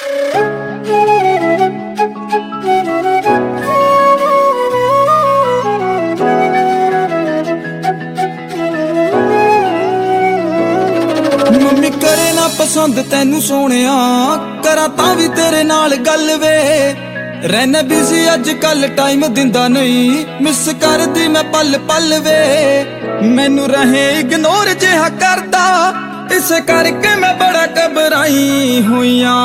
Mummy ਕਰੇ ਨਾ ਪਸੰਦ ਤੈਨੂੰ ਸੋਹਣਿਆ, ਕਰਾਂ ਤਾਂ ਵੀ ਤੇਰੇ ਨਾਲ ਗੱਲ ਵੇ। ਰਹਿਣਾ ਬਿਜ਼ੀ ਅੱਜ ਕੱਲ ਟਾਈਮ ਦਿੰਦਾ ਨਹੀਂ, ਮਿਸ ਕਰਦੀ ਮੈਂ ਪਲ ਪਲ ਵੇ। ਮੈਨੂੰ ਰਹੇ ਇਗਨੋਰ ਜਿਹਾ ਕਰਦਾ, ਇਸ ਕਰਕੇ ਮੈਂ ਬੜਾ ਘਬਰਾਈ ਹੋਈਆਂ।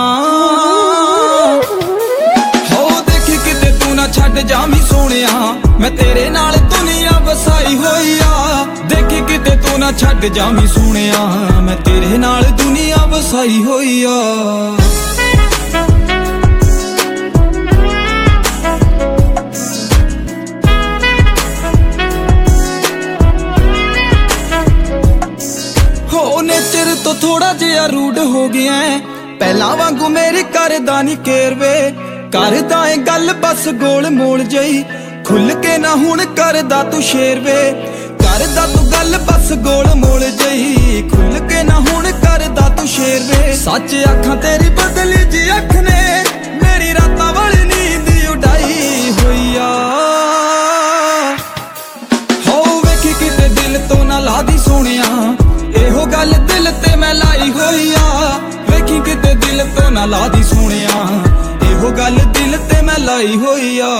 ਹੋ ਦੇਖੀ ਕਿਤੇ ਤੂੰ ਨਾ ਛੱਡ ਜਾਵੀਂ ਸੋਹਣਿਆ, ਮੈਂ ਤੇਰੇ ਨਾਲ ਦੁਨੀਆ ਵਸਾਈ ਹੋਈ ਆ। ਦੇਖੀ ਕਿਤੇ ਤੂੰ ਨਾ ਛੱਡ ਜਾਵੀਂ ਸੋਹਣਿਆ, ਮੈਂ ਤੇਰੇ ਨਾਲ ਦੁਨੀਆ ਵਸਾਈ ਹੋਈ ਆ। ਹੋ ਨੇਚਰ ਤੋਂ ਥੋੜਾ ਜਿਹਾ ਰੂਡ ਹੋ ਗਿਆ, ਪਹਿਲਾਂ ਵਾਂਗੂ ਮੇਰੀ ਕਰਦਾ ਨੀ ਕੇਰ ਵੇ। ਕਰਦਾ ਏ ਗੱਲ ਬਸ ਗੋਲ ਮੋਲ ਜਈ, ਖੁੱਲ ਕੇ ਨਾ ਹੁਣ ਕਰਦਾ ਤੂੰ ਸ਼ੇਰ ਵੇ। ਕਰਦਾ ਤੂੰ ਗੱਲ ਬਸ ਗੋਲ ਮੋਲ ਜਈ, ਖੁੱਲ ਕੇ ਨਾ ਹੁਣ ਕਰਦਾ ਤੂੰ ਸ਼ੇਰ ਵੇ। ਸੱਚ ਅੱਖਾਂ ਤੇਰੀ ਬਦਲੀ ਜੀ ਅੱਖ ਨੇ, ਮੇਰੀ ਰਾਤਾਂ ਵਾਲੀ ਨੀਂਦ ਉਡਾਈ ਹੋਈ ਆ। ਹੋ ਵੇਖੀ ਕਿਤੇ ਦਿਲ ਤੋਂ ਨਾ ਲਾਦੀ ਸੋਹਣਿਆ, ਇਹੋ ਗੱਲ ਦਿਲ ਤੇ ਮੈਂ ਲਾਈ ਹੋਈ ਆ। ਵੇਖੀ ਕਿਤੇ ਦਿਲ ਤੋਂ ਨਾ ਲਾਦੀ ਸੋਹਣਿਆ, ਇਹੋ ਗੱਲ ਦਿਲ ਤੇ ਮੈਂ ਲਾਈ ਹੋਈ ਆ।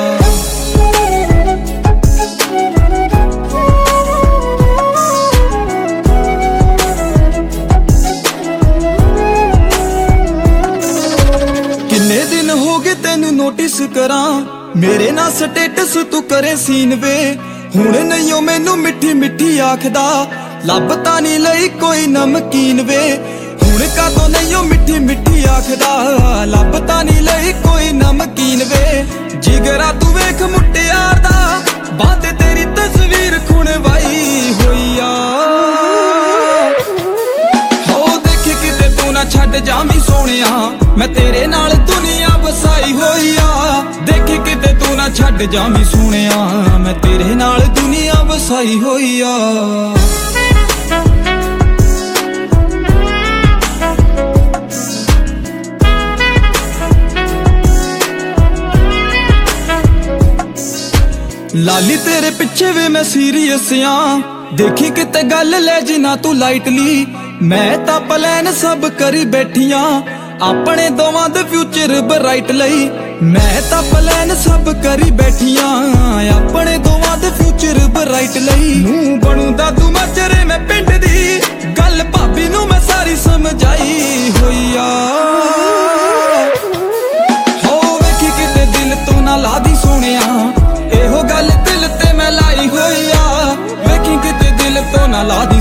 ਕਿੰਨੇ ਦਿਨ ਹੋ ਗਏ ਤੈਨੂੰ ਨੋਟਿਸ ਕਰਾਂ, ਮੇਰੇ ਨਾਲ ਸਟੇਟਸ ਤੂੰ ਕਰੇ ਸੀਨ ਵੇ। ਹੁਣ ਨਹੀਂ ਓ ਮੈਨੂੰ ਮਿੱਠੀ ਮਿੱਠੀ ਆਖਦਾ, ਲੱਭ ਤਾਂ ਨਹੀਂ ਲਈ ਕੋਈ ਨਮਕੀਨ ਵੇ। ਹੁਣ ਕਾਤੋਂ ਨਹੀਂ ਓ ਮਿੱਠੀ ਮਿੱਠੀ ਆਖਦਾ, ਲੱਭ ਤਾਂ ਨਹੀਂ ਲਈ ਕੋਈ ਨਮਕੀਨ ਵੇ। ਜਿਗਰਾ ਤੂੰ ਵੇਖ ਮੁਟਿਆਰ ਦਾ, ਬਾਤ ਤੇਰੀ ਤਸਵੀਰ ਖੁਣਵਾਈ ਹੋਈ ਆ। ਹੋ ਦੇਖੀ ਕਿਤੇ ਤੂੰ ਨਾ ਛੱਡ ਜਾਵੀਂ ਸੋਹਣਿਆ, ਮੈਂ ਤੇਰੇ ਨਾਲ ਦੁਨੀਆ ਵਸਾਈ ਹੋਈ ਆ। ਦੇਖੀ ਕਿਤੇ ਤੂੰ ਨਾ ਛੱਡ ਜਾਵੀਂ ਸੋਹਣਿਆ, ਮੈਂ ਤੇਰੇ ਨਾਲ ਦੁਨੀਆ ਵਸਾਈ ਹੋਈ ਆ। ਲਾਲੀ ਤੇਰੇ ਪਿੱਛੇ ਵੇ ਮੈਂ ਸੀਰੀਅਸ ਆ, ਦੇਖੀ ਕਿਤੇ ਗੱਲ ਲੈ ਜੀ ਨਾ ਤੂੰ ਲਾਈਟਲੀ। ਮੈਂ ਤਾਂ ਪਲਾਨ ਸਭ ਕਰੀ ਬੈਠੀਆਂ, ਆਪਣੇ ਦੋਵਾਂ ਦੇ ਫਿਊਚਰ ਬਰਾਈਟ ਲਈ। ਮੈਂ ਤਾਂ ਪਲਾਨ ਸਭ ਕਰੀ ਬੈਠੀਆਂ, ਆਪਣੇ ਦੋਵਾਂ ਦੇ ਫਿਊਚਰ ਬਰਾਈਟ ਲਈ। ਨੂੰ ਬਣੂਦਾ ਤੂੰ ਮਚਰੇ ਮੈਂ ਪਿੰਡ ਦੀ ਗੱਲ, ਭਾਬੀ ਨੂੰ ਮੈਂ ਸਾਰੀ ਸਮਝਾਈ ਹੋਈ ਆ। ਹੋ ਵੇਖੀ ਕਿਤੇ ਦਿਲ ਤੋਂ ਨਾ ਲਾਦੀ ਸੋਹਣਿਆ, ਇਹੋ ਗੱਲ ਦਿਲ ਤੇ ਮੈਂ ਲਾਈ ਹੋਈ ਆ। ਵੇਖੀ ਕਿਤੇ ਦਿਲ ਤੋਂ ਨਾ ਲਾਦੀ